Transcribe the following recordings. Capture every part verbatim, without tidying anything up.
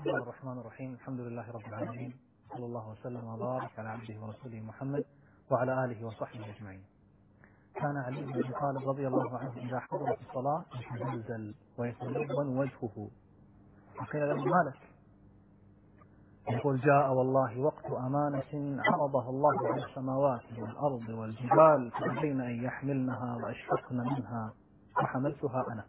بسم الله الرحمن الرحيم. الحمد لله رب العالمين، صلى الله وسلم وبارك على عبده ورسوله محمد وعلى آله وصحبه أجمعين. كان علي بن أبي طالب رضي الله عنه إذا حضرت الصلاة يتزلزل ويتلون وجهه، فقيل له ما لك؟ يقول جاء والله وقت أمانة عرضها الله على السماوات والأرض والجبال فأبين أن يحملنها وأشفقن منها فحملتها أنا.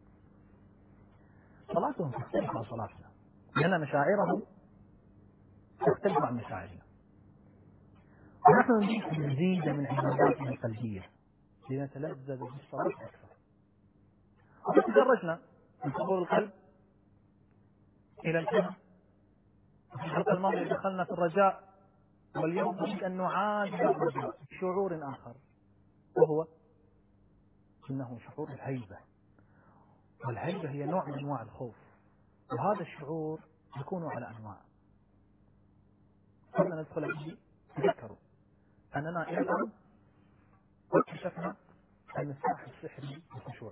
صلاتهم تختلف عن صلاتنا، لأن مشاعرهم تختلف عن مشاعرنا، ونحن نريد أن نزيد من عباداتنا القلبية لنتلذذ بالصلاة أكثر. وتدرجنا من حضور القلب إلى الفهم. في الحلقة الماضية دخلنا في الرجاء، واليوم نريد أن نعاد الرجاء بشعور آخر، وهو إنه شعور الهيبة. والهيبة هي نوع من أنواع الخوف، وهذا الشعور يكون على أنواع. قبل أن ندخل فيه تذكروا أننا إلى الآن اكتشفنا المفتاح السحري للخشوع،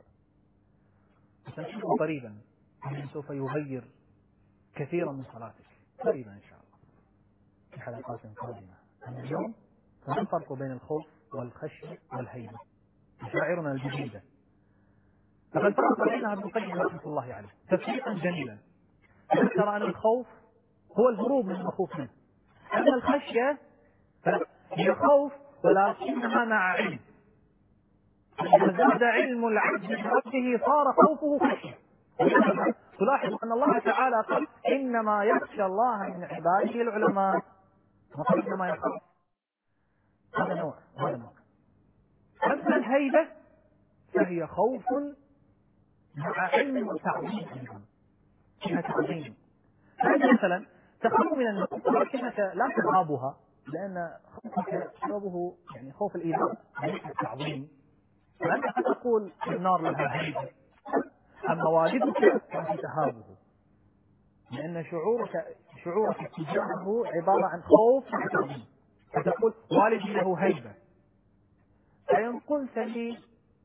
وسنشوفه قريبا أنه سوف يغير كثيرا من صلاتك قريبا إن شاء الله في حلقات قادمة. اليوم ما الفرق بين الخوف والخشية والهيبة؟ مشاعرنا الجديدة لقد فرق بينها ابن القيم رحمة الله عليه تفريقا جميلا. ذكر أن الخوف هو الهروب من المخوف منه، أما الخشية هي خوف ولكنها مع علم. إذا زاد علم العبد بربه صار خوفه خشية. تلاحظ أن الله تعالى قال إنما يخشى الله من عباده العلماء، وقال إنما يخاف. هذا نوع هذا نوع. أما الهيبة فهي خوف مع علم وتعظيم أيضا، فيها تعظيم. فأنت مثلا تخاف من النار ولكنك لا تهابها، لأن خوفك سببه يعني خوف الإيذاء ليس التعظيم. فأنت قد تقول النار لها هيبة، أما والدك فأنت تهابه، لأن شعورك شعورك تجاهه عبارة عن خوف وتعظيم. فتقول والدي له هيبة. فإن قلت لي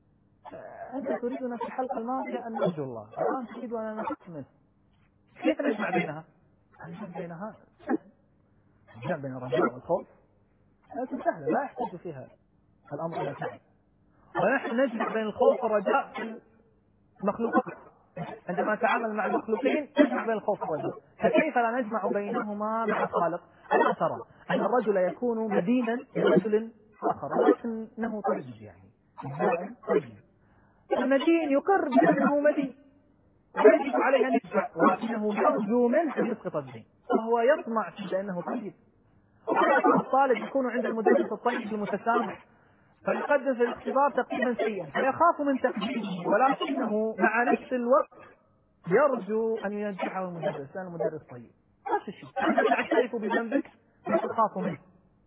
أنت تريدنا في الحلقة الماضية أن نرجو الله، الآن تريد أن نخاف منه، كيف نجمع بينها؟ الجمع بينها الجمع بين الرجاء والخوف سهلة، لا يحتاج فيها الأمر إلى تعب. ونحن نجمع بين الخوف والرجاء في المخلوقات. عندما نتعامل مع المخلوقين نجمع بين الخوف والرجاء، فكيف لا نجمع بينهما مع الخالق؟ ألا ترى أن الرجل يكون مدينا لرجل آخر ولكنه طيب، يعني طيب. المدين يقر بأنه مدين ويجب عليه أن يدفع، ولكنه يرجو منه أن يسقط الدين، وهو يطمع في أنه طيب. الطالب يكون عند المدرس الطيب المتسامح فيقدس الاختبار تقديما سيئا فيخاف من تقديمه، ولكنه مع نفس الوقت يرجو أن ينجحه المدرس لأن المدرس طيب. نفس الشيء، أنت تعترف بذنبك وتخاف منه،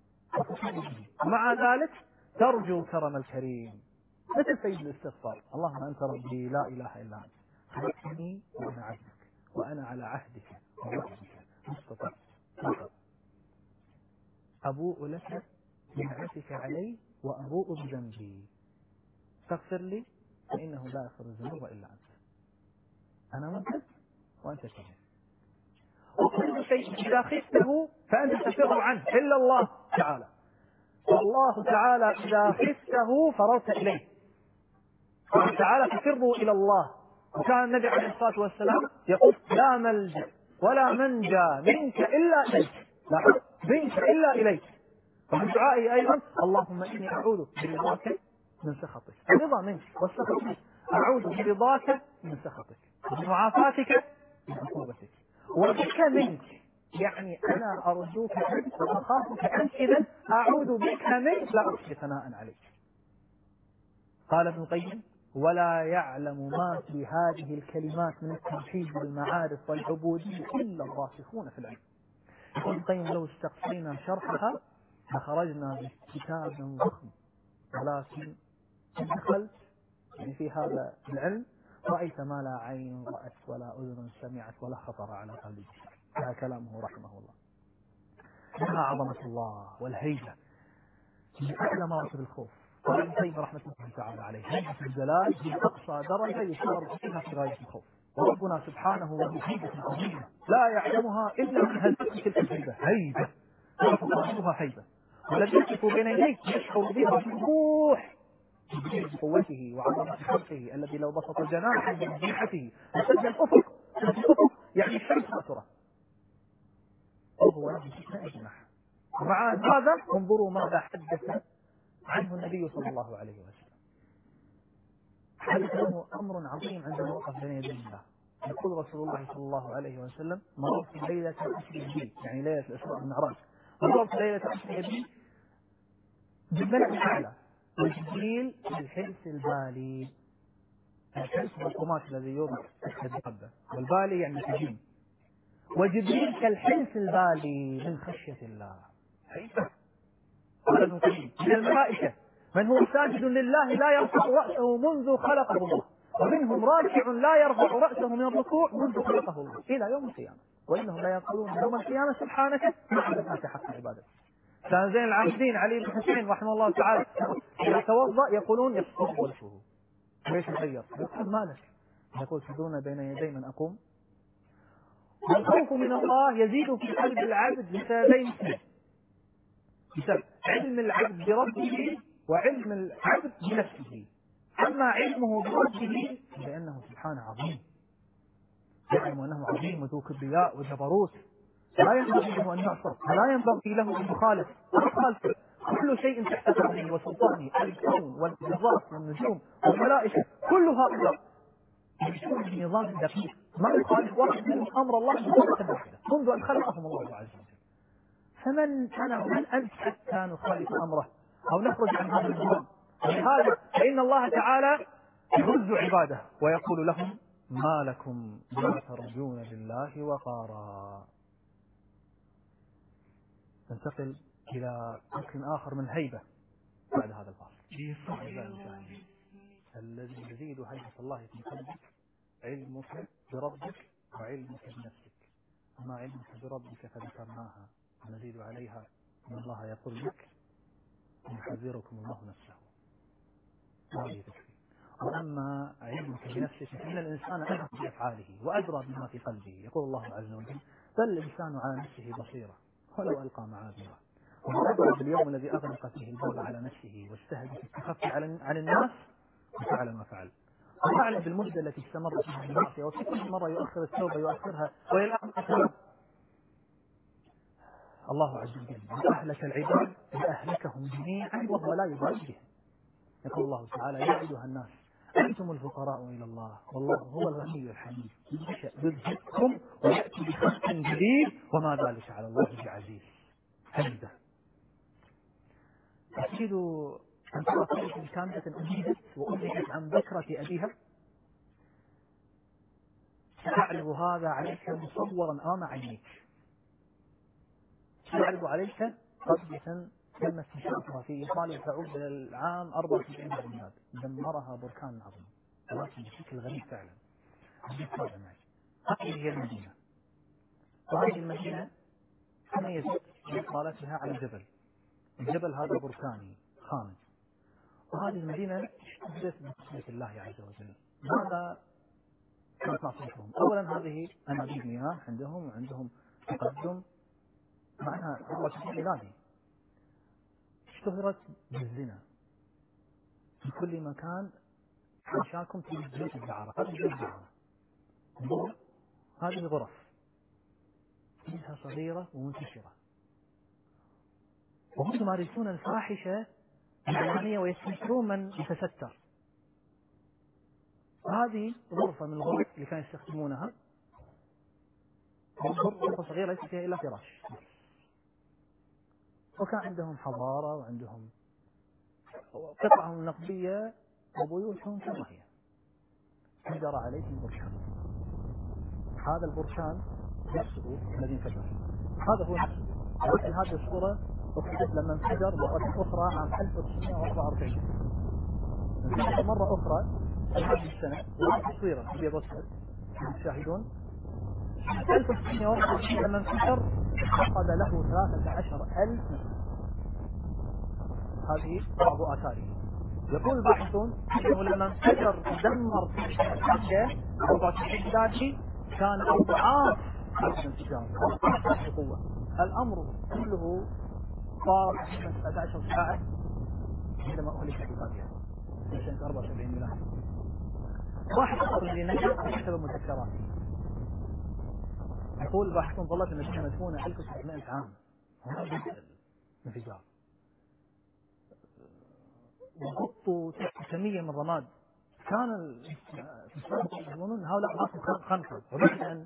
ومع ذلك ترجو كرم الكريم. مثل سيد الاستغفار: اللهم أنت ربي لا إله إلا أنت خلقتني وأنا عبدك وأنا على عهدك ووعدك ما استطعت أبوء لك بنعمتك علي وأبوء بذنبي فاغفر لي فإنه لا يغفر الذنوب إلا أنت. أنا مذنب وأنت كريم. وكل شيء إذا خفته فأنت تفر عنه إلا الله تعالى. والله تعالى إذا خفته فررت إليه. قال تعالى: ففروا إلى الله. وكان النبي عليه الصلاة والسلام يقول: لا ملجأ ولا منجا منك إلا إليك، لا منك إلا إليك. ومن دعائي أيضا: اللهم إني أعوذ برضاك من سخطك، الرضا منك والسخط منك، أعوذ برضاك من سخطك وبمعافاتك من عقوبتك وبك منك، يعني أنا أرجوك أنت وأخافك أنت، إذن أعوذ بك منك لا أحصي ثناء عليك. قال ابن القيم: ولا يعلم ما في هذه الكلمات من التوحيد والمعارف والعبودية إلا الراسخون في العلم. ابن القيم: لو استقصينا شرحها لخرجنا بكتاب ضخم، ولكن دخلت يعني في هذا العلم رأيت ما لا عين رأت ولا أذن سمعت ولا خطر على قلب بشر. هذا كلامه رحمه الله. إنها عظمة الله والهيبة من أعلى مراتب الخوف. قال ابن القيم رحمة الله تعالى عليه: هيبة الجلال هي أقصى درجة يشعر فيها في غاية الخوف. وربنا سبحانه وهو هيبة عظيمة لا يعلمها إلا من هزته تلك الهيبة، هيبة لا تقابلها هيبة، والذي يقف بين يديك يشعر بها بوضوح بقوته وعظمة خلقه الذي لو بسط جناحا من جناحته لسد الأفق، الأفق يعني الشمس لا ترى، وهو يمشي الجناح. ومع هذا انظروا ماذا حدث عنه النبي صلى الله عليه وسلم. حدث له أمر عظيم عندما وقف بين يدي الله. يقول رسول الله صلى الله عليه وسلم: مررت ليلة أسري بي، يعني ليلة الإسراء والمعراج، مررت ليلة أسري بي بالملأ الأعلى وجبريل في الحلس البالي. الحلس هو القماش الذي يوضع تحت الدابة، والبالي يعني سجين، وجبريل كالحلس البالي من خشية الله. هيبة. قال ابن القيم: من الملائكة من هو ساجد لله لا يرفع رأسه منذ خلقه الله، ومنهم راكع لا يرفع رأسه من الركوع منذ خلقه الله إلى يوم القيامة، وإنهم لا يقولون يوم القيامة سبحانك ما عبدناك حق عبادتك. كان زين العابدين علي بن حسين رحمه الله تعالى إذا توضأ يقولون يصفر وجهه ويتغير، يقول: مالك؟ يقول: تدون بين يدي من أقوم. والخوف من الله يزيد في قلب العبد لسببين اثنين: بسبب علم العبد بربه وعلم العبد بنفسه. أما علمه بربه لأنه سبحانه عظيم، يعلم أنه عظيم وذو كبرياء وجبروت، لا ينبغي له أن يعصر ولا ينبغي له أن يخالف ويخالف. كل شيء تحت قدره وسلطانه، الكون والذرات والنجوم والملائكة كل هؤلاء يمشون بنظام دقيق ما يخالف واحد منهم أمر الله بصورة واحدة منذ أن خلقهم الله عز وجل. فمن أنا ومن أنت حتى نخالف أمره أو نخرج عن هذا النظام؟ ولهذا فإن الله تعالى يهز عباده ويقول لهم: ما لكم لا ترجون لله وقارا. ننتقل إلى ركن آخر من هيبة بعد هذا الفاصل. الذي يزيد هيبة الله في قلبك علمك بربك وعلمك بنفسك. أما علمك بربك فذكرناها ونزيد عليها أن الله يقول لك: يحذركم الله نفسه. هذه تكفي. وأما علمك بنفسك فإن الإنسان أدرى بأفعاله وأدرى بما في قلبه. يقول الله عز وجل: بل الإنسان على نفسه بصيرة ولو ألقى معاذيره. وأدرى باليوم الذي أغلق فيه الباب على نفسه واستهدف التخفي عن الناس وفعل ما فعل. وفعل بالمدة التي استمر فيها المعصية، وفي كل مرة يؤخر التوبة يؤخرها وإلى الآن. الله عز وجل أهلك العباد فأهلكهم جميعا وهو لا يبالي بهم. يقول الله تعالى: يا أيها الناس أنتم الفقراء إلى الله والله هو الغني الحميد يذهبكم ويأتي بخلق جديد وما ذلك على الله بعزيز. هيبة. أكيد أن ترى طريقة كاملة أجيدت وأملكت عن ذكرة أبيها. سأعرض هذا عليك مصورا أمام عينيك. سأعرض عليك قضية تم اكتشافها في إيطاليا تعود إلى العام أربعة وسبعين ميلاد، دمرها بركان عظيم ولكن بشكل غريب فعلا. هذه هي المدينة، وهذه المدينة تميزت بإطلالتها على جبل. الجبل هذا بركاني خامد، وهذه المدينة اشتهرت بخشية الله عز وجل. ماذا كانت معصيتهم؟ أولا هذه أنابيب مياه عندهم وعندهم تقدم معناها أربعة وسبعين ميلادي. اشتهرت بالزنا في كل مكان. حاشاكم في بيوت الدعارة. هذه بيوت الدعارة، هذه غرف فيها صغيرة ومنتشرة، وهم يمارسون الفاحشة العلانية ويستنكرون من يتستر. هذه غرفة من الغرف اللي كانوا يستخدمونها، غرفة صغيرة ليس فيها إلا فراش، وكان عندهم حضارة وعندهم قطعهم نقدية وبيوتهم كما هي. انفجر عليهم بركان. هذا البركان نفسه الذي انفجر هذا هو نفسه، ولكن هذه الصورة أخذت لما انفجر مرة أخرى عام ألف وتسعمائة وأربعة وأربعين. انفجر مرة أخرى هذه السنة، وهذه تصويرا أبيض وأسود تشاهدون. ألف وتسعمائة وأربعة وأربعين لما انفجر فقد له ثلاثة عشر ألف نفس. هذه بعض آثاره. يقول الباحثون انه لما انفجر ودمر في أربعة وتسعين ميلادي كان اضعاف هذا الانفجار بقوه. الامر كله صار تقريبا سبعة عشر ساعه عندما اهلك في قاضيه في سنه أربعة وسبعين ميلادي. واحد فقط الذي نجا بسبب مذكراته. يقول الباحثون ظلت المدينه مدفونه ألف وسبعمائة عام هناك انفجار وغطوا تحت كميه من الرماد. كان يظنون هؤلاء ناس خنقوا وبعد ان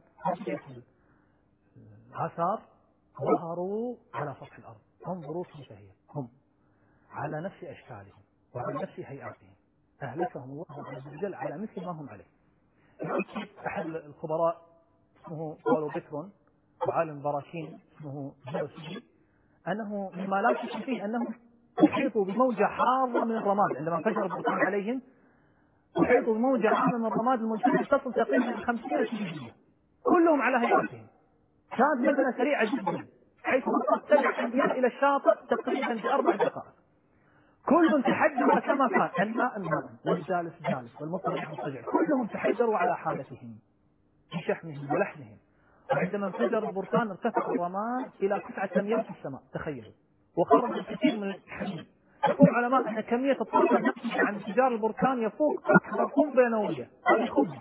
الآثار ظهروا على سطح الأرض. انظروا كيف هي، هم على نفس أشكالهم وعلى نفس هيئاتهم. أهلكهم الله عز وجل على مثل ما هم عليه. أحد الخبراء اسمه باولو بيترون وعالم براكين اسمه جيوسي أنه مما لا شك فيه أنهم يحيطوا بموجة حارة من الرماد عندما انفجر البركان عليهم. يحيطوا بموجة حارة من الرماد الموجودة تصل تقريبا خمسين كيلو كلهم على هيئاتهم. كانت مثلا سريعة جدا حيث وصلت سبع أميال إلى الشاطئ تقريبا في أربع دقائق. كل تحجر كما كان، الماء الماء والجالس جالس والمضطجع مضطجع، كلهم تحجروا على حالتهم بشحمهم ولحمهم. وعندما انفجر البركان ارتفع الرماد إلى تسعة أميال في السماء تخيلوا، وخرج الكثير من الحديد. يقول العلماء أن كمية الطاقة الناتجة عن انفجار البركان يفوق أكثر قنبلة نووية. هذه خبز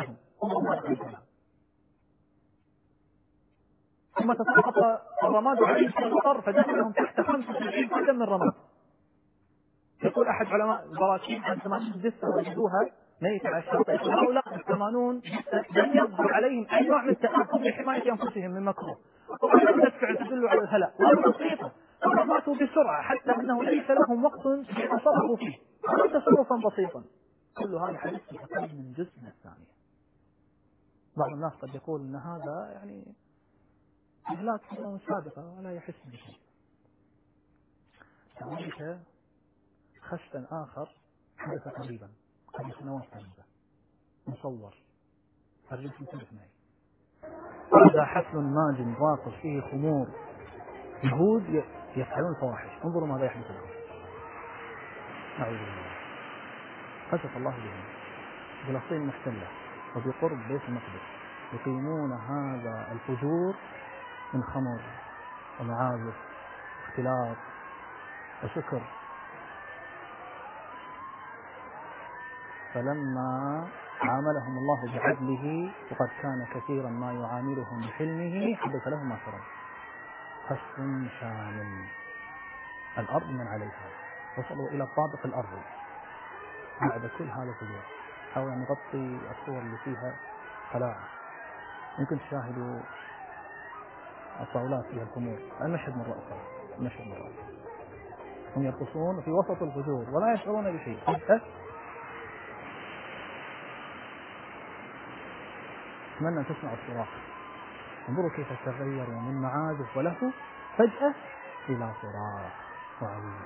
ثم تساقط الرماد عليه في المطر فدخلهم تحت خمسة وسبعين قدم من الرماد. يقول أحد علماء البراكين عن ثمانين جثة وجدوها ميتة على الشاطئ. هؤلاء الثمانون لم يظهر عليهم أي نوع من التأثر لحماية أنفسهم من مكروه. وردة فعل تدل على الهلاك بسيطة، فماتوا بسرعة حتى أنه ليس لهم وقت يتصرفوا فيه تصرفا بسيطا. كل هذا حدث في أقل من جزء من الثانية. بعض الناس قد يقول أن هذا يعني إهلاك سنوات سابقة ولا يحس بشيء. هناك خشب آخر حدث قريبا قبل سنوات قريبة مصور، أرجوك تنتبه معي. هذا حفل ماجن راقص فيه خمور يهود يفعلون الفواحش. انظروا ماذا يحدث لهم. أعوذ بالله. خسف الله بهم. فلسطين محتلة وبقرب بيت المقدس يقيمون هذا الفجور من خمر ومعازف واختلاط وسكر. فلما عاملهم الله بعدله وقد كان كثيرا ما يعاملهم بحلمه حدث لهم ما شرب. خسف شامل. الأرض من عليها وصلوا إلى الطابق الأرضي بعد كل هذا الفجور. حاول أن نغطي الصور اللي فيها قلاعة. يمكن تشاهدوا الطاولات فيها الخمور. المشهد من رأسه المشهد من رأسه هم يرقصون في وسط الفجور ولا يشعرون بشيء. أتمنى أن تسمعوا الصراخ. انظروا كيف تغير من معازف وله فجأة إلى صراخ وعليم.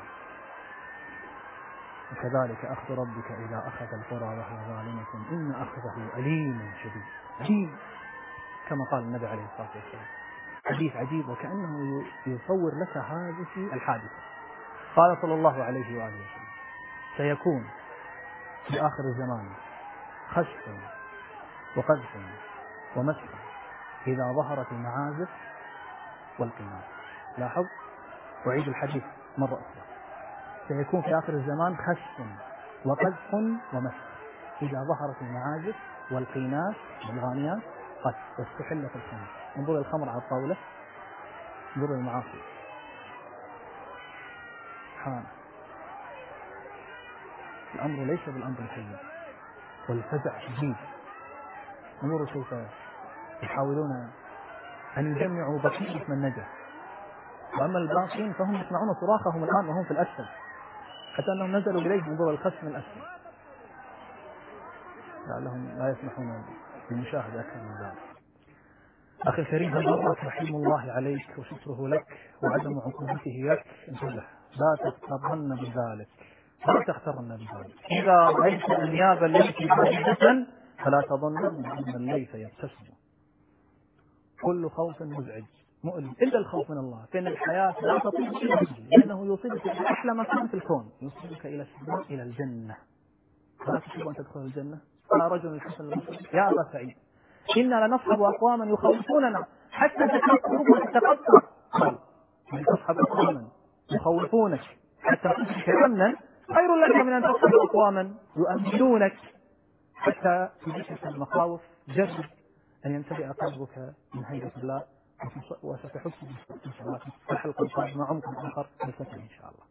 وكذلك أخذ ربك إذا أخذ القرى وهي ظالمة إن أخذه أليم شديد. عجيب كما قال النبي عليه الصلاة والسلام. حديث عجيب وكأنه يصور لك هذه الحادثة. قال صلى الله عليه وآله وسلم سيكون في آخر الزمان خسف وقذف ومسح إذا ظهرت المعازف والقناع. لاحظ أعيد الحديث مرة أخرى. سيكون في آخر الزمان خسف وقذف ومسح إذا ظهرت المعازف والقينات والغانيات قد واستحلت الخمر. انظر الخمر على الطاولة، انظر المعاصي. سبحان الأمر ليس بالأمر الحي والفزع شديد. انظروا كيف يحاولون أن يجمعوا بقية من نجا، وأما الباقين فهم يسمعون صراخهم الآن وهم في الأسفل حتى أنهم نزلوا إليه. انظروا الخسف من الأسفل لعلهم لا يسمحون بالمشاهدة أكثر من ذلك. أخي الكريم هل مرت رحيم الله عليك وشكره لك وعدم عقوبته لك؟ انتبه لا تغترن بذلك، لا تغترن بذلك. إذا رأيت أنياب الليث بعيدة فلا تظن أن الليث يبتسم. كل خوف مزعج مؤلم إلا الخوف من الله، فإن الحياة لا تطيب إلا به، لأنه يوصلك إلى أحلى مكان في الكون، يوصلك إلى السماء، إلى الجنة. ألا تحب أن تدخل الجنة؟ قال رجل الحسن البصري: يا أبا سعيد، إنا لنصحب أقواما يخوفوننا حتى تتقطع. قال: من تصحب أقواما يخوفونك حتى تدرك أمنا خير لك من أن تصحب أقواما يؤمنونك حتى تدرك المخاوف. جرب أن يمتلئ قلبك من هيبة الله، وستحس بالحلقة القادمة مع عمق آخر. نلتقي إن شاء الله.